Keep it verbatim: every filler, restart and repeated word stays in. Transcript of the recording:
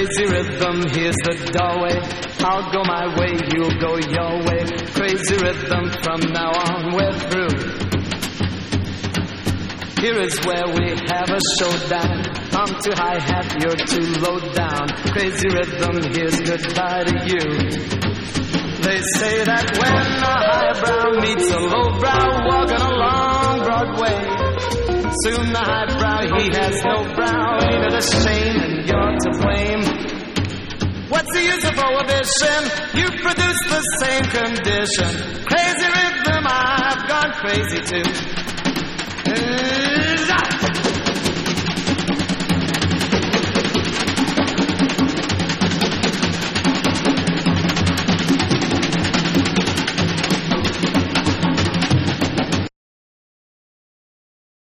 Crazy rhythm, here's the doorway. I'll go my way, you'll go your way. Crazy rhythm, from now on we're through. Here is where we have a showdown. I'm too hi-hat, you're too low down. Crazy rhythm, here's goodbye to you. They say that when a highbrow meets a lowbrow walking along Broadway, soon the highbrow, he has no brow. Ain't it a shame and you're to blame? What's the use of prohibition? You produce the same condition. Crazy rhythm, I've gone crazy too.